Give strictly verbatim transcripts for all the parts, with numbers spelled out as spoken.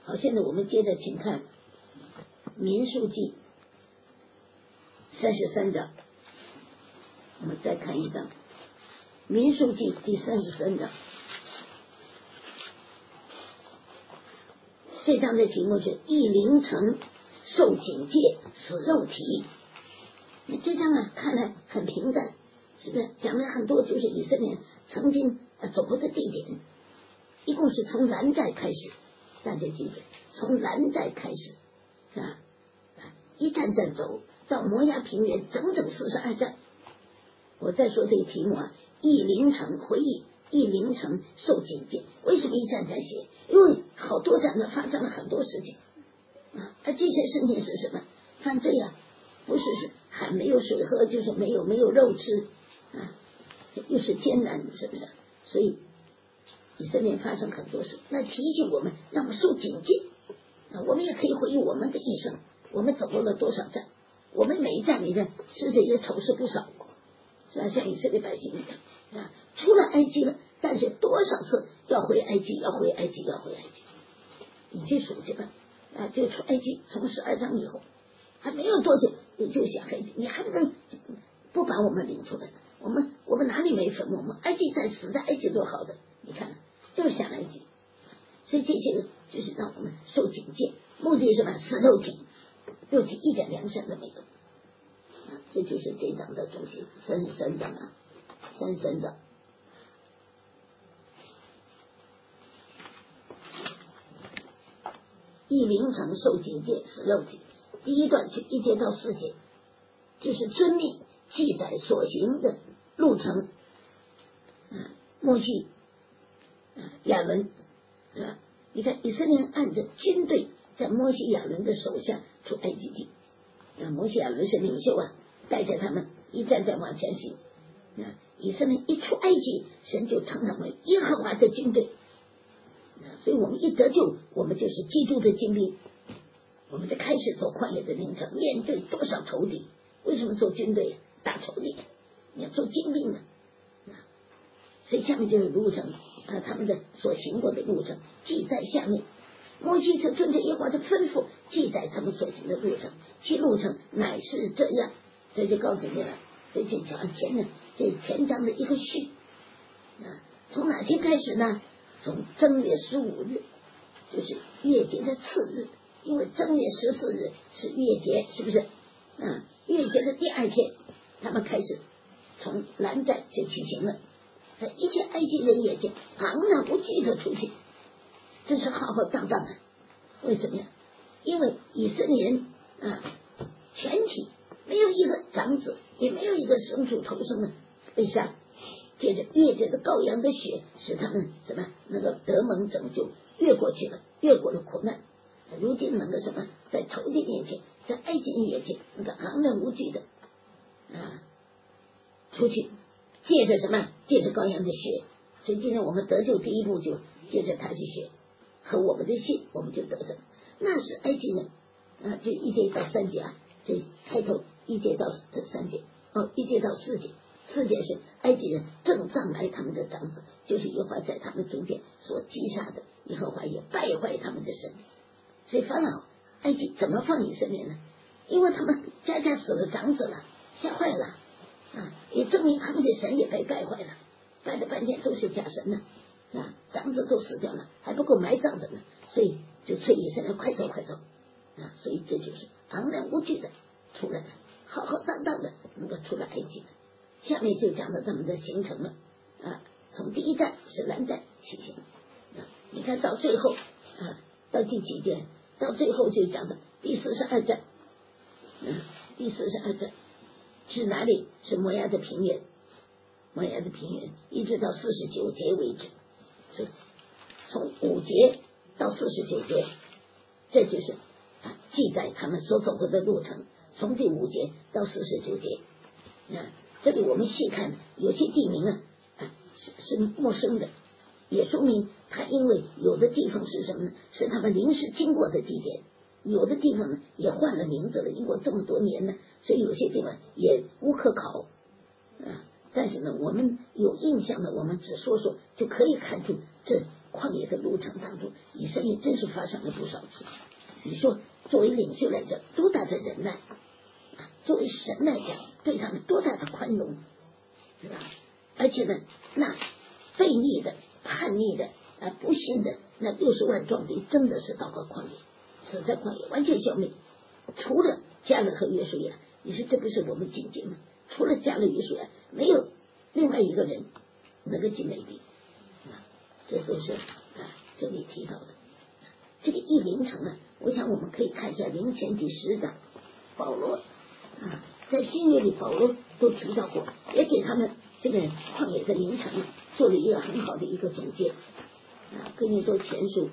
好，现在我们接着请看民数记三十三章，我们再看一章，民数记第三十三章。这章的题目是一凌城受警戒死肉体。这章啊看来很平淡，是不是讲了很多就是以色列曾经走过的地点，一共是从兰寨开始，大家记得从兰寨开始是吧，一站站走到摩押平原，整整四十二站。我再说这个题目啊，一凌城回忆一凌城受警戒，为什么一站站写？因为好多站呢发生了很多事情啊，而这些事情是什么？犯罪啊，不是是还没有水喝，就是没有没有肉吃啊，又是艰难，是不是？所以以色列发生很多事，那提醒我们，让我们受警戒啊。我们也可以回忆我们的一生，我们走过了多少站，我们每一站里的是谁也丑事不少，是吧？像以色列百姓一样啊，出了埃及了，但是多少次要回埃及，要回埃及，要回埃及，你去数去吧啊！就出埃及，从十二章以后还没有多久，你就想埃及，你还不能不把我们领出来？我们我们哪里没坟墓？我们埃及在死在埃及多好的，你看就是想埃及，所以这些个就是让我们受警戒，目的是什么？死肉体，肉体一点良善都没有啊！这就是这章的中心，三十三章啊，三十三章。一凌城受警戒死肉体，第一段去一节到四节，就是遵命记载所行的路程。啊，摩西、啊亚伦，是吧？你看以色列人按着军队在摩西亚伦的手下出埃及地，啊，摩西亚伦是领袖啊，带着他们一站站往前行。啊，以色列一出埃及，神就称他为耶和华的军队。所以我们一得救，我们就是基督的精兵，我们就开始走旷野的征程，面对多少仇敌？为什么做军队打仇敌？你要做精兵啊！所以下面就是路程啊，他们的所行过的路程记在下面。摩西就遵着耶和华的吩咐，记载他们所行的路程，其路程乃是这样。这就告诉你了，这就讲前面这前章的一个序啊。从哪天开始呢？从正月十五日，就是月节的次日，因为正月十四日是月节，是不是？啊，月节的第二天，他们开始从兰寨就起行了，在一切埃及人眼前昂然无惧的出去，真是浩浩荡荡的。为什么呀？因为以色列人啊，全体没有一个长子，也没有一个牲畜头生的被杀。借着越节的羔羊的血，使他们什么能够得蒙拯救，越过去了，越过了苦难。如今能够什么，在仇敌面前，在埃及人面前，能够昂然无惧的啊出去，借着什么？借着羔羊的血。所以今天我们得救第一步就借着他的血和我们的信，我们就得着。那是埃及人啊，就一节到三节啊，这开头一节到三节，哦，一节到四节。四件是埃及人正葬来他们的长子，就是耶和华在他们中间所击杀的，耶和华也败坏他们的神。所以法老埃及怎么放以色列呢？因为他们家家死了长子了，吓坏了啊！也证明他们的神也被败坏了，拜了半天都是假神呢啊！长子都死掉了，还不够埋葬的呢，所以就催以色列快走快走啊！所以这就是昂然无惧的出来的，浩浩荡荡的能够出了埃及的。下面就讲到他们的行程了啊，从第一站是兰寨起行啊，你看到最后啊，到第几节？到最后就讲到第四十二站，啊，第四十二站是哪里？是摩押的平原，摩押的平原一直到四十九节为止，是从五节到四十九节，这就是啊记载他们所走过的路程，从第五节到四十九节啊。这里我们细看，有些地名啊，啊是是陌生的，也说明他因为有的地方是什么呢？是他们临时经过的地点，有的地方呢也换了名字了，经过这么多年呢，所以有些地方也无可考啊。但是呢，我们有印象的，我们只说说就可以看出这旷野的路程当中，以色列真是发生了不少事情。你说作为领袖来讲，多大的忍耐，作为神来讲，对他们多大的宽容，是吧？而且呢，那悖逆的、叛逆的、啊不信的那六十万壮丁，真的是到了旷野，死在旷野，完全消灭。除了迦勒和约书亚，你说这不是我们境界吗？除了迦勒、约书亚，没有另外一个人能够进内地。这都是啊，这里提到的这个一灵城啊，我想我们可以看一下灵前第十章，保罗啊，在新约里保罗都提到过，也给他们这个旷野的灵城做了一个很好的一个总结啊。哥林多前书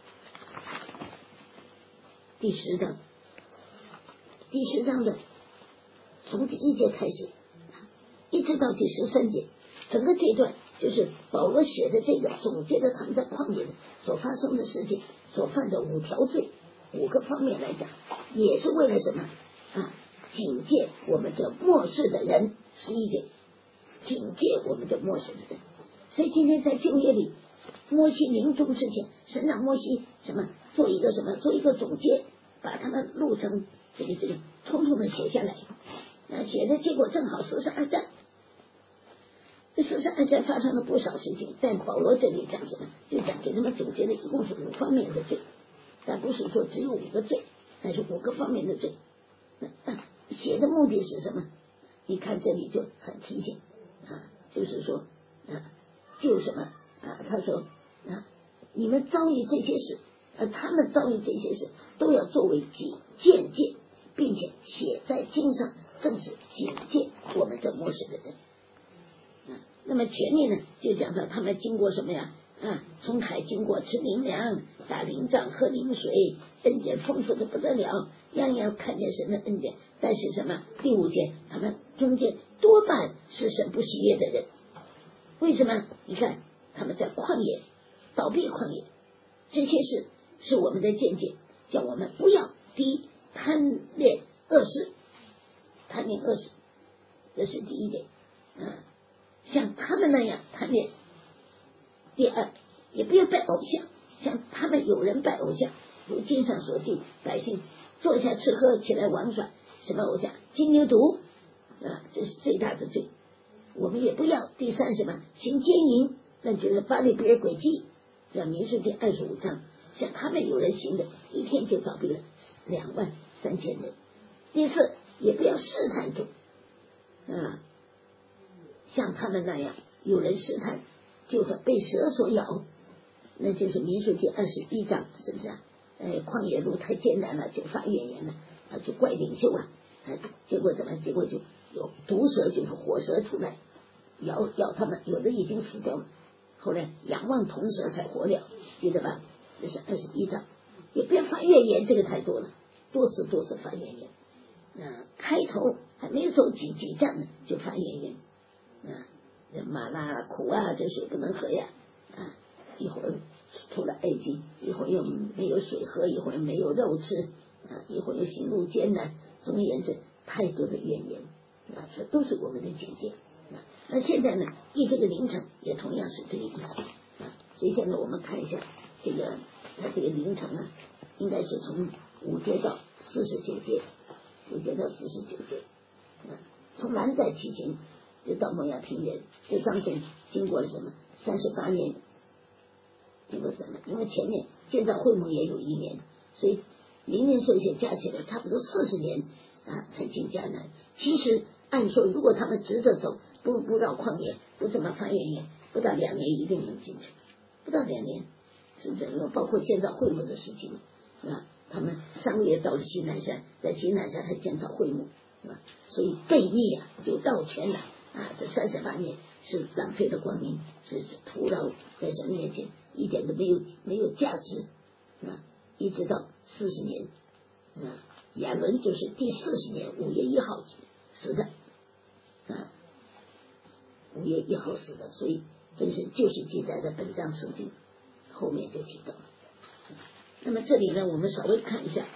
第十章，第十章的从第一节开始，一直到第十三节，整个这段就是保罗写的这个总结的他们在旷野所发生的事情，所犯的五条罪，五个方面来讲，也是为了什么啊？警戒我们这末世的人，十一节，警戒我们这末世的人。所以今天在旧约里，摩西临终之前，神让摩西什么做一个什么做一个总结，把他们路程这个这个通通的写下来。那写的结果正好四十二章。这四十二章发生了不少事情，但保罗这里讲什么？就讲给他们总结的一共是五方面的罪，但不是说只有五个罪，但是五个方面的罪。那、啊、写的目的是什么？你看这里就很提醒啊，就是说啊，就什么啊？他说啊，你们遭遇这些事，呃、啊，他们遭遇这些事，都要作为警见戒，并且写在经上，正是警戒我们这末世的人。那么前面呢，就讲到他们经过什么呀？啊，从海经过吃灵粮、打灵杖、喝灵水，恩典丰富的不得了，样样看见神的恩典。但是什么？第五节，他们中间多半是神不喜悦的人。为什么？你看他们在旷野倒闭旷野，这些事是我们的见解，叫我们不要第一贪恋恶事，贪恋恶事，这是第一点啊。像他们那样贪恋。第二，也不要拜偶像，像他们有人拜偶像，如经上所记，百姓坐下吃喝，起来玩耍，什么偶像？金牛犊啊，这是最大的罪。我们也不要。第三什么？行奸淫，那就是巴利比尔诡计，像民数记二十五章，像他们有人行的，一天就倒闭了两万三千人。第四，也不要试探主啊，像他们那样有人试探，就是被蛇所咬，那就是民数记二十一章，是不是啊？哎，旷野路太艰难了，就发怨言了，啊，就怪领袖啊，啊结果怎么？结果就有毒蛇，就是火蛇出来咬咬他们，有的已经死掉了，后来仰望铜蛇才活了，记得吧？这是二十一章。也不要发怨言，这个太多了，多次多次发怨言。啊，开头还没有走几几站呢，就发怨言。啊，这马拉苦啊，这水不能喝呀！啊，一会儿出了埃及，一会儿又没有水喝，一会儿没有肉吃，啊，一会儿又行路艰难。总而言之，太多的怨言，啊，这都是我们的警戒。啊，那现在呢，一这个凌晨也同样是这个意思。啊，所以现在我们看一下这个，它这个凌晨呢，应该是从五节到四十九节，五节到四十九节。啊，从南在起行。就到摩亚平原，这当中经过了什么？三十八年，经过什么？因为前面建造会幕也有一年，所以零零碎碎加起来差不多四十年啊，才进迦南。其实按说，如果他们直着走，不不绕旷野，不这么发怨言，不到两年一定能进去，不到两年，是不是？因为包括建造会幕的事情，是吧？他们三个月到了西南山，在西南山还建造会幕，是吧？所以悖逆啊，就绕圈了。啊，这三十八年是浪费的光阴，是是徒劳，在神面前一点都没有没有价值，是吧？一直到四十年，啊，亚伦就是第四十年五月一号死的，啊，五月一号死的，所以这是就是记载在本章圣经后面就提到了。那么这里呢，我们稍微看一下，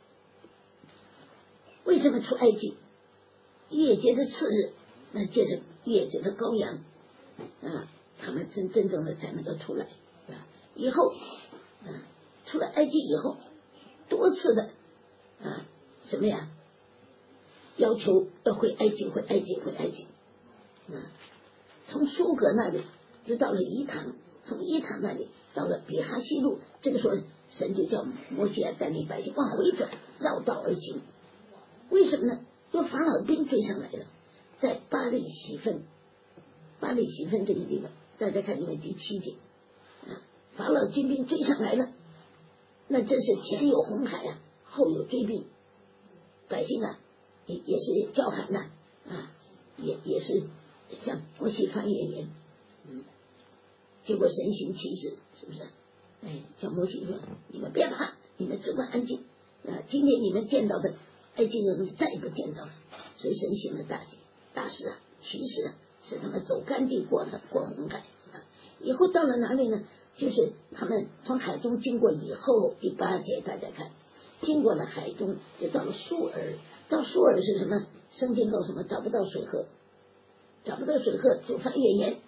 为什么出埃及？月节的次日。那借着月节的羔羊啊，他们真真正的才能够出来啊。 以后啊，出了埃及以后，多次的啊什么呀，要求要回埃及，回埃及，回埃及。啊，从苏格那里就到了伊塘，从伊塘那里到了比哈西路，这个时候神就叫摩西啊带领百姓往回转，绕道而行。为什么呢？因为法老兵追上来了，在巴利喜分，巴利喜分这个地方，大家看因为第七节啊，法老军兵追上来了，那真是前有红海啊，后有追兵，百姓啊也也是叫喊呐啊，也也是向摩西发怨言，嗯，结果神行其事，是不是？哎，叫摩西说：“你们别怕，你们只管安静啊！今天你们见到的埃及人，再也不见到了。”所以神行了大吉大事啊，其实啊，是他们走干地过了过红海啊。以后到了哪里呢？就是他们从海中经过以后，第八节大家看，经过了海中，就到了苏尔。到苏尔是什么？圣经告诉我们，找不到水河，找不到水河就发怨言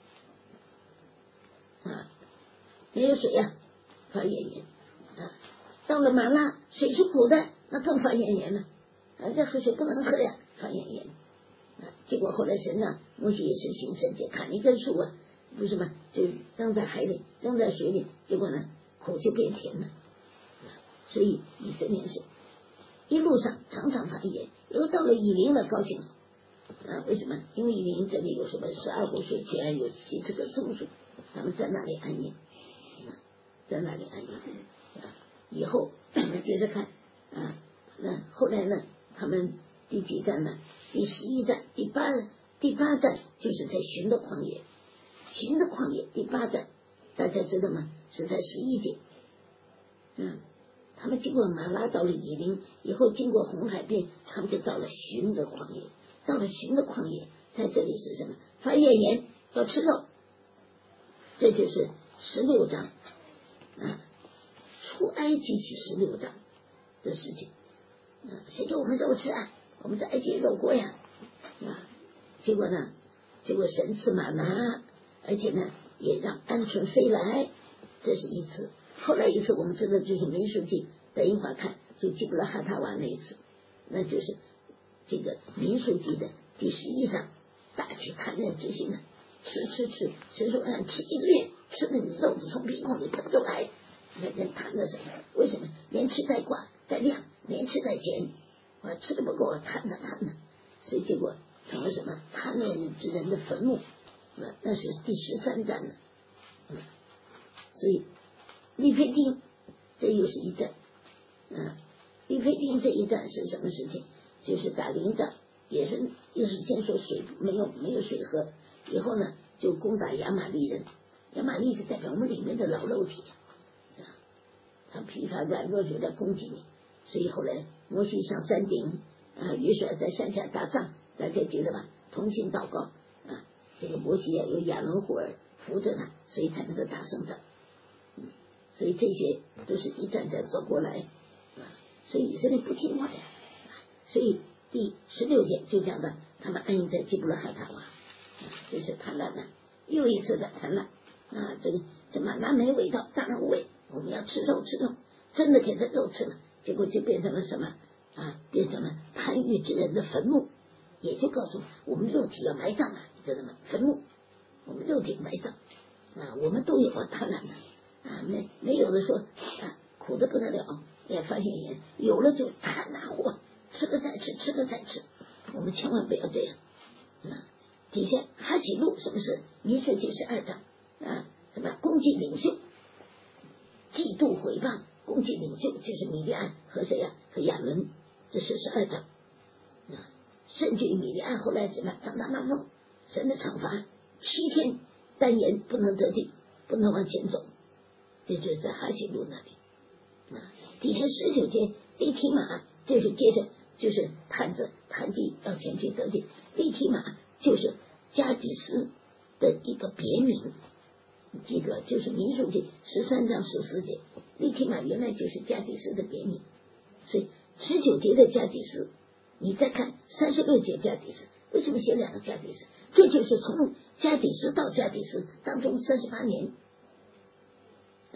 啊，没有水呀、啊，发怨言啊。到了马拉，水是苦的，那更发怨言了啊，这河水不能喝呀，发怨言啊。结果后来神啊，摩西也是行神迹，砍了一根树啊，不是吗？就扔在海里，扔在水里，结果呢，口就变甜了。所以以色列是一路上常常发言，又到了以琳了，高兴了啊！为什么？因为以琳这里有什么十二湖水泉，有七十个松树，他们在那里安营，在那里安营啊。以后我们接着看啊，那后来呢，他们第几站呢？第十一站，第八第八站就是在寻的旷野，寻的旷野第八站，大家知道吗？是在十一节，嗯。他们经过马拉到了以琳，以后经过红海边，他们就到了寻的旷野。到了寻的旷野，在这里是什么？发怨言，要吃肉。这就是十六章啊，出埃及记十六章的事情啊。谁给我们肉吃啊？我们在埃及肉过呀啊！结果呢？结果神赐马拿，而且呢，也让鹌鹑飞来，这是一次。后来一次我们知道就是民数记，等一会儿看就基布拉哈塔瓦那一次，那就是这个民数记的第十一章，大起贪恋之心呢，吃吃吃，神说让吃一个月，吃的你肉子从鼻孔里喷出来，那人贪的什么？为什么？连吃带挂带量，连吃带减，我吃的不够，贪的贪的，所以结果成了什么？贪恋之人的坟墓，那是第十三章的，嗯，所以。利非丁，这又是一战，啊，利非丁这一战是什么事情？就是打临战，也是又是先说水没有没有水喝，以后呢就攻打亚玛力人，亚玛力是代表我们里面的老肉体，啊，他疲乏软弱就在攻击你，所以后来摩西上山顶，啊，约书亚在山下打仗，大家记得吧？同心祷告，啊，这个摩西啊有亚伦户尔扶着他，所以才能够打胜仗。所以这些都是一战战走过来啊，所以以色列不听话呀，所以第十六节就讲的，他们安营在基布拉哈塔瓦，就是贪婪了，又一次的贪婪啊，这个这马拿没味道，当然无味，我们要吃肉吃肉，真的给这肉吃了，结果就变成了什么啊？变成了贪欲之人的坟墓，也就告诉我们肉体要埋葬啊，知道吗？坟墓，我们肉体埋葬啊，我们都有啊贪婪的。啊，没没有的说啊，苦的不得了，也发现也有了就贪拿货，吃了再吃，吃了再吃，我们千万不要这样啊！底下哈喜路什么事？民数记十二章啊，什么攻击领袖，嫉妒毁谤，攻击领袖就是米利暗和谁呀、啊？和亚伦，这是十二章啊。甚至于米利暗后来怎么长大麻风，神的惩罚，七天单言不能得地，不能往前走。这就是在哈西路那里啊，底下十九节利提马就是接着就是探着探地要前去得地，利提马就是加底斯的一个别名，这个就是民数记十三章十四节，利提马原来就是加底斯的别名，所以十九节的加底斯，你再看三十六节加底斯，为什么写两个加底斯？这就是从加底斯到加底斯当中三十八年。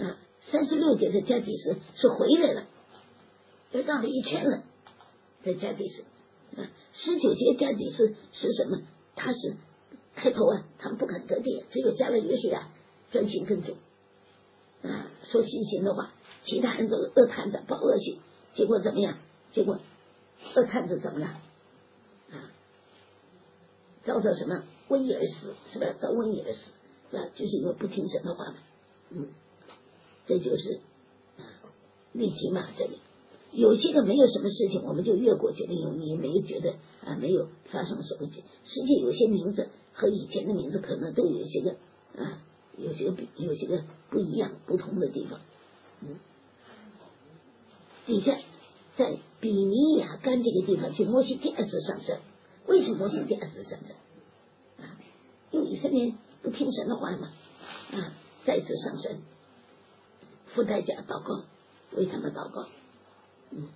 三十六节的加底斯是回来了，又绕了一圈了，在加底斯啊，十九节加底斯是什么？他是开头啊，他们不肯得地，只有加了约书亚专心跟主啊，说信心的话，其他人都恶探子报恶信，结果怎么样？结果恶探子怎么了？啊，遭到什么瘟疫而死，是吧？遭瘟疫而死，是吧？就是因为不听神的话嘛，嗯，这就是啊利提马这里。有些个没有什么事情，我们就越过去了，因为你没有觉得啊没有发生什么事。实际有些名字和以前的名字可能都有一些个啊，有些个比有些个不一样、不同的地方。嗯，底下在比尼亚干这个地方，就摩西第二次上山。为什么摩西第二次上山？啊，因为以色列不听神的话嘛，啊，再次上山，付代价祷告，为他们祷告。嗯，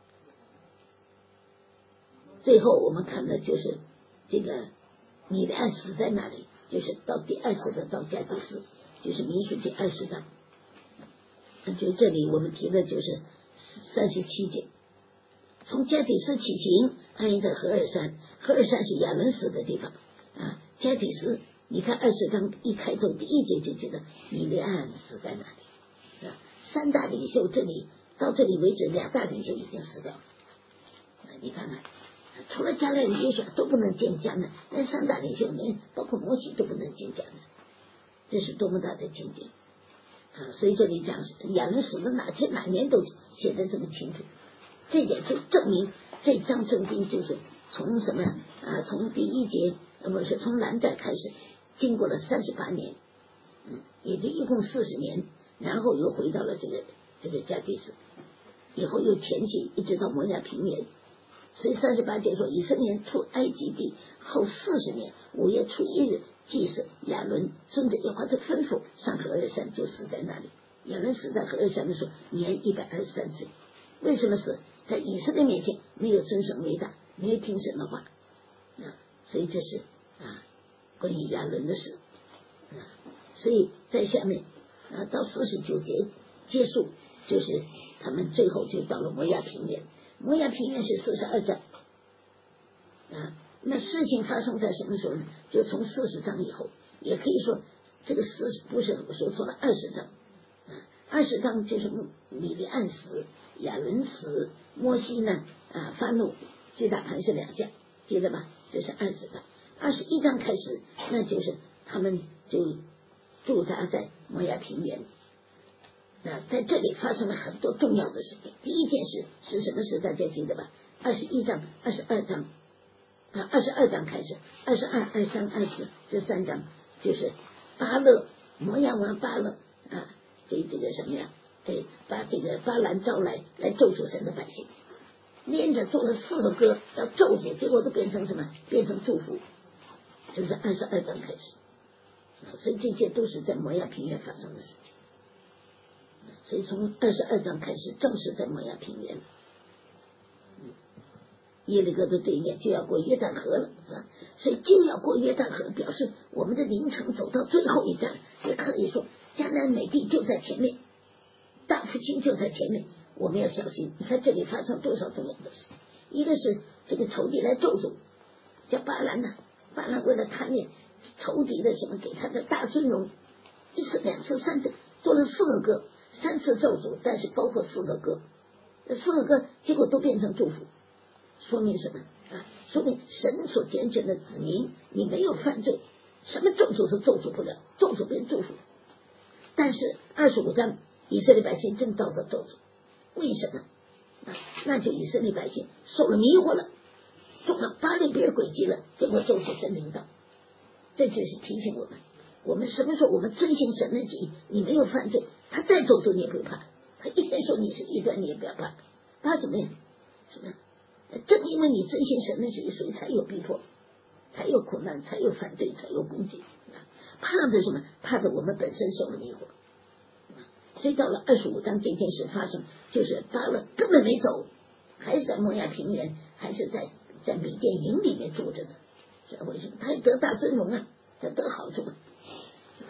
最后我们看的就是这个米利暗死在那里，就是到第二次的到加底斯，就是民数记二十章。就这里我们提的就是三十七节，从加底斯起行，安营在何尔山，何尔山是亚伦死的地方啊。加底斯，你看二十章一开头第一节就记得米利暗死在那里，是吧？三大领袖这里。到这里为止，两大领袖已经死掉了。你看看，除了加勒与约书亚都不能见迦南，那三大领袖连包括摩西都不能见迦南，这是多么大的境界啊！所以这里讲亚伦死的哪天哪年都写得这么清楚，这点就证明这张圣经就是从什么啊？从第一节呃不是从南寨开始，经过了三十八年，嗯，也就一共四十年，然后又回到了这个这个加底斯。以后又前进一直到摩亚平原，所以三十八节说以色列出埃及地后四十年五月初一日，祭司亚伦遵着耶和华的吩咐上何尔山，就死在那里。亚伦死在何尔山的时候年一百二十三岁。为什么死？在以色列面前没有遵守为大，没有听神的话啊，所以这是啊关于亚伦的事啊。所以在下面啊到四十九节结束，就是他们最后就到了摩亚平原。摩亚平原是四十二章啊。那事情发生在什么时候呢？就从四十章以后，也可以说这个四十不是我说错了，二十章啊。二十章就是米利暗死，亚伦死，摩西呢啊发怒，击打磐石两下，记得吧？这是二十章。二十一章开始，那就是他们就驻扎在摩亚平原。那在这里发生了很多重要的事情。第一件事是什么事？大家记得吧？二十一章、二十二章啊，二十二章开始，二十二、二三、二四这三章就是巴勒摩亚王巴勒啊，这这个什么呀？对，把这个巴兰招来，来咒诅神的百姓，连着做了四个歌要咒诅，结果都变成什么？变成祝福，就是二十二章开始啊。所以这些都是在摩亚平原发生的事情。所以从二十二章开始，正式在摩亚平原，嗯，耶利哥的对面就要过约旦河了啊，所以就要过约旦河，表示我们的凌晨走到最后一站，也可以说迦南美地就在前面，大复兴就在前面，我们要小心。你看这里发生多少重要的事，一个是这个仇敌来咒诅，叫巴兰呢，巴兰为了贪恋仇敌的什么，给他的大尊荣，一次、两次、三次，做了四个歌。三次咒诅，但是包括四个歌，四个歌结果都变成祝福，说明什么啊？说明神所拣选的子民，你没有犯罪，什么咒诅都咒诅不了，咒诅变祝福。但是二十五章以色列百姓真遭到咒诅，为什么啊？那就以色列百姓受了迷惑了，中了巴力比尔诡计了，结果咒诅真领导。这就是提醒我们，我们什么时候我们遵行神的旨意，你没有犯罪，他再咒诅你也不怕，他一天说你是异端你也不要怕，怕什么呀？什么？正因为你遵行神的旨意，所以才有逼迫，才有苦难，才有反对，才有攻击。怕的什么？怕的我们本身受了迷惑。所以到了二十五章这件事发生，就是巴勒根本没走，还是在摩亚平原，还是在在米甸营里面住着的。这为什么？他也得大尊荣啊，他得好处啊。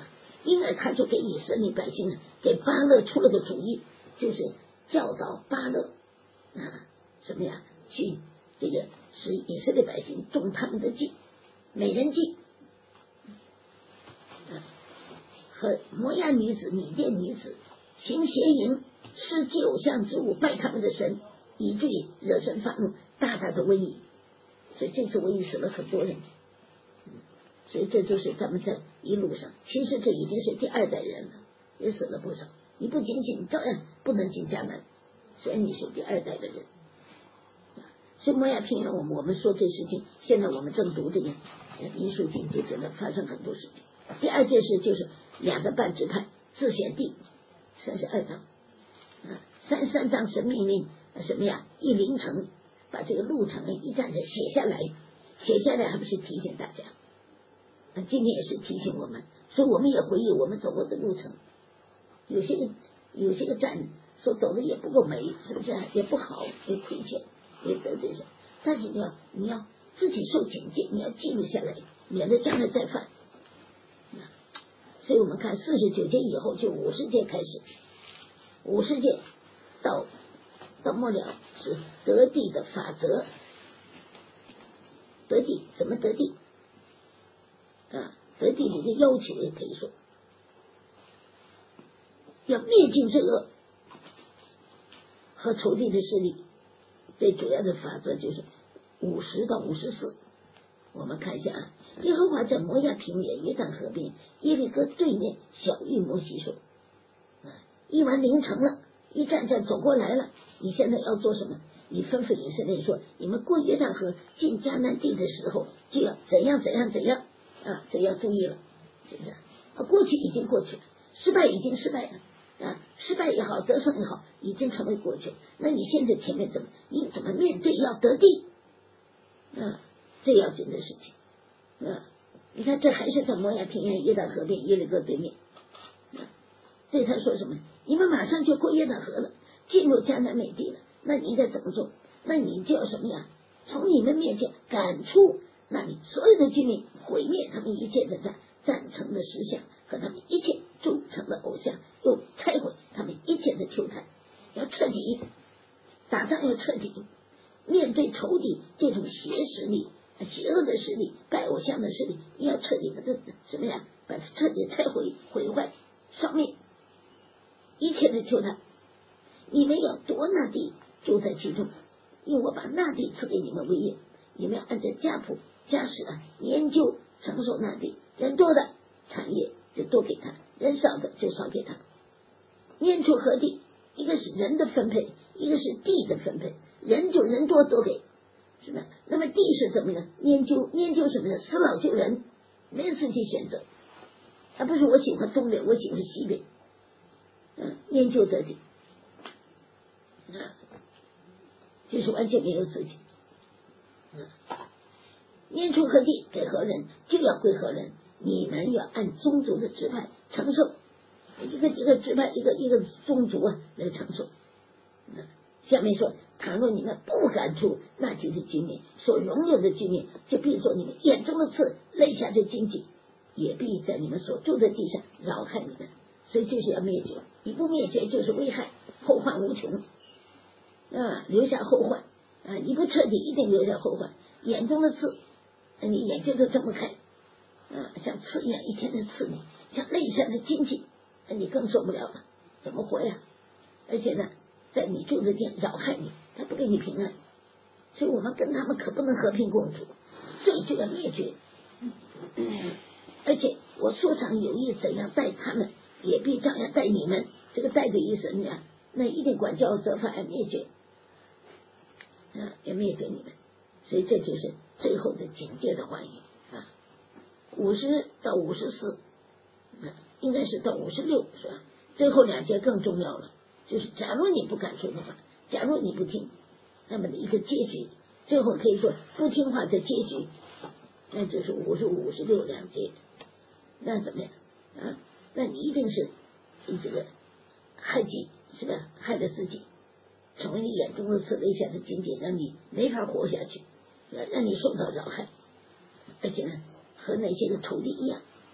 因而他就给以色列百姓呢，给巴勒出了个主意，就是教导巴勒啊什么呀，去这个使以色列百姓种他们的地，美人计，啊，和摩押女子、米甸女子行邪淫，吃祭偶像之物，拜他们的神，以至于惹神发怒，大大的瘟疫。所以这次瘟疫死了很多人。所以这就是咱们在一路上，其实这已经是第二代人了，也死了不少。你不进去，你照样不能进迦南，虽然你是第二代的人。所以摩押平原，我们我们说这事情，现在我们正读这个民数记，就真的发生很多事情。第二件事就是两个半支派自选地，三十二章，啊，三十三章神命令什么呀？一凌晨把这个路程一站着写下来，写下来还不是提醒大家？今天也是提醒我们，所以我们也回忆我们走过的路程，有些个有些个站所走的也不够美，是不是？也不好，也亏欠，也得罪人。但是你要你要自己受警戒，你要记录下来，免得将来再犯。所以我们看四十九节以后，就五十节开始，五十节到到末了是得地的法则，得地怎么得地？啊，得地的一个要求也可以说，要灭尽罪恶和仇敌的势力。最主要的法则就是五十到五十四。我们看一下啊，耶和华在摩押平原约旦河边耶利哥对面小谕摩西说：啊，一完凌晨了，一战战走过来了，你现在要做什么？你吩咐以色列说，你们过约旦河进迦南地的时候，就要怎样怎样怎样。啊，这要注意了，是不是？啊，过去已经过去了，失败已经失败了，啊，失败也好，得胜也好，已经成为过去。那你现在前面怎么，你怎么面对要得地？啊，最要紧的事情，啊，你看这还是在摩押平原约旦河边耶利哥对面，啊，对他说什么？你们马上就过约旦河了，进入迦南美地了，那你应该怎么做？那你就要什么呀？从你们面前赶出那里所有的居民，毁灭他们一切的赞赞成的石像和他们一切铸成的偶像，又拆毁他们一切的球坛，要彻底打仗，要彻底面对仇敌这种邪势力、邪恶的势力、拜偶像的势力，你要彻底把它什么呀？把它彻底拆毁、毁坏、消灭一切的球坛。你们要夺那地，住在其中，因为我把那地赐给你们为业，你们要按照家谱家史啊，研究承受那地，人多的产业就多给他，人少的就少给他。念出何地？一个是人的分配，一个是地的分配。人就人多多给，是吧？那么地是怎么呢？研究研究什么呢？死老救人，没有自己选择，而不是我喜欢东边，我喜欢西边。嗯，研究得地，啊，就是完全没有自己。嗯。念出何地给何人，就要归何人。你们要按宗族的支派承受，一个一个支派，一个一个宗族啊来承受。嗯，下面说，倘若你们不赶出那局的居民，所容有的居民，就必做你们眼中的刺，肋下的荆棘，也必在你们所住的地上扰害你们。所以就是要灭绝，你不灭绝就是危害，后患无穷啊，留下后患啊！你不彻底，一定留下后患。眼中的刺，你眼睛都睁不开啊，像刺一样一天天刺你，像肋下的荆棘，你更受不了了，怎么活呀？而且呢，在你住的地扰害你，他不给你平安，所以我们跟他们可不能和平共处，这就要灭绝。嗯，而且我素常有意怎样待他们，也必照样待你们。这个待的意思呢，那一定管教责罚，要灭绝啊，要灭绝你们。所以这就是最后的警戒的话语啊。五十到五十四，应该是到五十六，是吧？最后两节更重要了，就是假如你不赶出的话，假如你不听，那么的一个结局，最后可以说不听话的结局，那就是五十五、五十六两节。那怎么样啊？那你一定是你这个害己，是吧？害了自己，成为你眼中的刺，肋下的荆棘，让你没法活下去，让你受到扰害，而且呢，和那些个仇敌一样，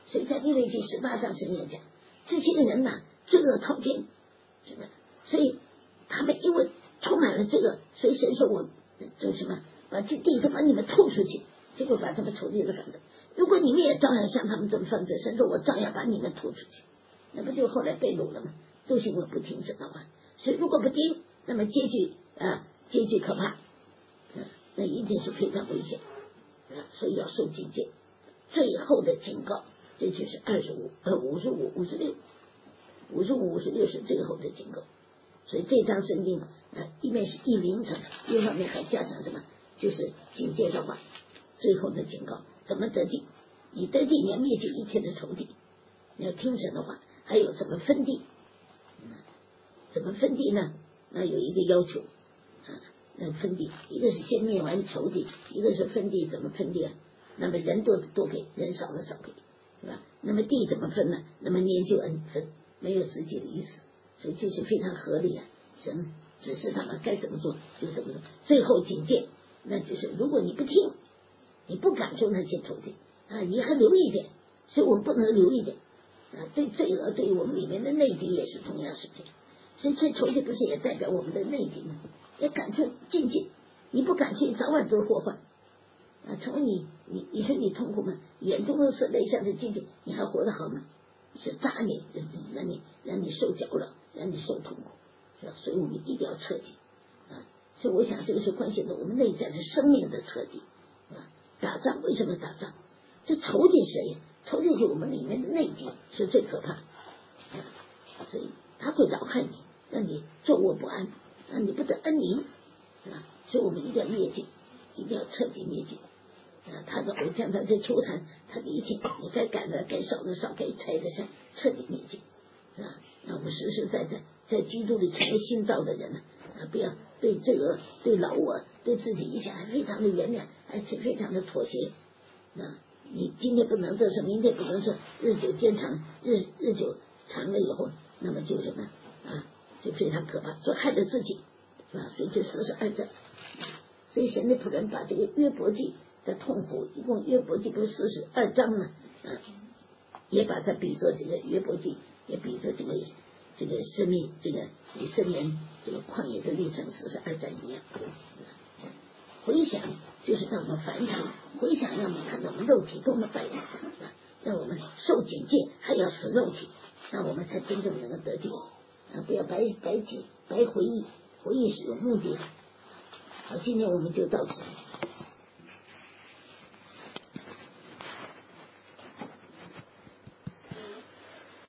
所以在利未记十八章神也讲，这些人呐、啊，罪恶滔天，是吧？所以他们因为充满了罪恶，所以神说我就什么，把这地都把你们吐出去，结果把他们仇敌的赶走。如果你们也照样像他们这么犯罪，神说我照样把你们吐出去，那不就后来被掳了吗？都是因为不听神的话。所以如果不听，那么结局啊，结局可怕，啊，那一定是非常危险啊，所以要受警戒。最后的警告，这就是二十五、呃五十五、五十六、五十五、五十六是最后的警告。所以这章圣经啊，一面是一凌晨，一方面还加上什么，就是警戒的话，最后的警告，怎么得地？你得地，你要灭绝一切的仇敌，你要听神的话。还有怎么分地？怎么分地呢？那有一个要求啊，那分地，一个是先灭完仇敌，一个是分地，怎么分地啊？那么人多多给，人少的少给，是吧？那么地怎么分呢？那么年就按分，没有实际的意思，所以这是非常合理啊。神指示他们该怎么做就怎么做。最后警戒，那就是如果你不听，你不赶出那些仇敌啊，你还留一点，所以我们不能留一点啊。对罪恶，对于我们里面的内敌也是同样是这样。所以这仇敌不是也代表我们的内敌吗？要赶出禁忌，你不赶去，早晚都是祸患啊！成为你，你你说你痛苦吗？眼中都是泪下的禁忌，你还活得好吗？是扎你，让你让你受搅扰，让你受痛苦，是吧？所以我们一定要彻底啊！所以我想这个是关系到我们内在的生命的彻底啊！打仗为什么打仗？这仇敌是谁？仇敌是我们里面的内敌，是最可怕啊！所以他会扰害你，让你坐卧不安，让你不得安宁啊！所以我们一定要灭尽，一定要彻底灭尽啊！他的偶像，他的球坛，他的一切，你该赶的该烧的烧，该拆的拆，彻底灭尽啊！让我们实实在在在基督里成为新造的人呢啊！不要对这个对老我对自己一下还非常的原谅，而且非常的妥协啊！你今天不能这事，明天不能这，日久见长，日日久长了以后，那么就什么啊，就非常可怕，就害了自己，是吧？所以这四十二章，所以神的仆人把这个约伯记的痛苦，一共约伯记不是四十二章吗？啊，也把它比作这个约伯记，也比作这个这个生命，这个以色列这个旷野的历程四十二章一样。回想就是让我们反省，回想让我们看到我们肉体多么败坏，让我们受警戒，还要死肉体，那我们才真正能够得救啊！不要白白记白回忆，回忆是有目的的。好，今天我们就到此。